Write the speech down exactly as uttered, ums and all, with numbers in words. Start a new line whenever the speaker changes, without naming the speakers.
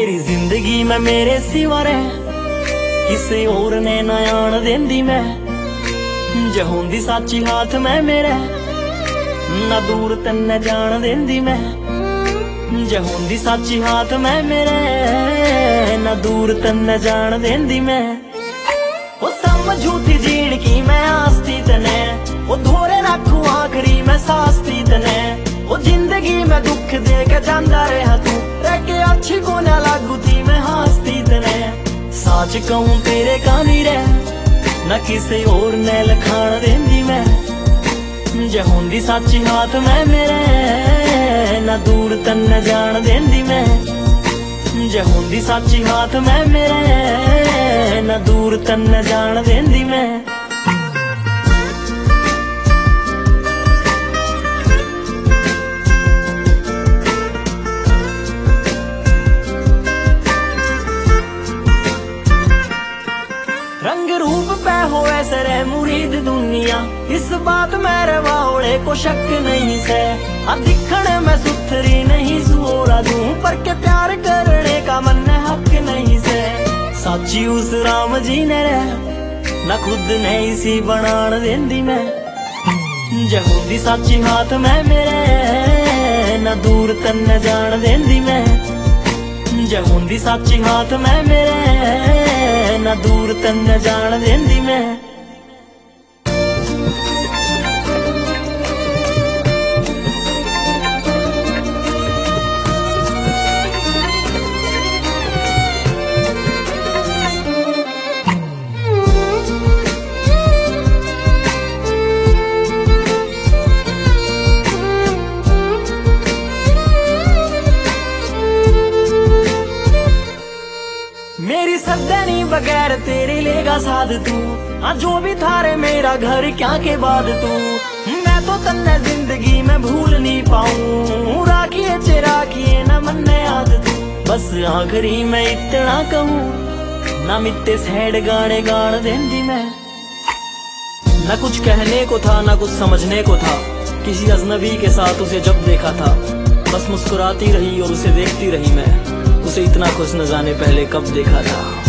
तेरी जिंदगी में मेरे सिवा रह किसे और ने ना आन देंदी मैं, जे होंदी साची हाथ में मेरे ना दूर तन्ने जान देंदी मैं, जे होंदी साची हाथ में मेरे ना दूर तन्ने जान देंदी मैं। ओ समझूती जीण की मैं आस्ती तने, ओ धोरे रखू आखरी मैं सास्ती तने, ओ जिंदगी में दुख दे के जांदा रहा तू रह के अच्छी को ना लागू थी मैं हंसती तने। साच कहूं तेरे कानी रह न किसे और ने लखान देंदी मैं, जे होंदी साची हाथ में मेरे ना दूर तन्ने जान देंदी मैं, जे होंदी साची हाथ में मेरे ना दूर तन्ने जान देंदी मैं। रंग रूप पे हो ऐसे रे मुरीद दुनिया, इस बात मेरे वाले को शक नहीं से। अब दिखने में सुथरी नहीं सुरा दूं, पर के प्यार करने का मन हक नहीं से। साची उस राम जी ने रे ना खुद ने इसी बनान देंदी मैं, जे होंदी साची हाथ में मेरे ना दूर तन्ने जान देंदी मैं, जे होंदी साची हाथ में मेरे ना दूर तन्ने जान देंदी मैं। मेरी सदनी बगैर तेरे लेगा साध तू, हाँ जो भी थारे मेरा घर क्या के बाद तू। मैं तो तन्ने जिंदगी में भूल नहीं पाऊं, राखिए चे राखिए न मन याद तू। बस आखिरी में इतना कहूँ ना मित्ते सैड गाने गान देंदी मैं, न कुछ कहने को था ना कुछ समझने को था। किसी अजनबी के साथ उसे जब देखा था बस मुस्कुराती रही और उसे देखती रही मैं, उसे इतना खुश न जाने पहले कब देखा था।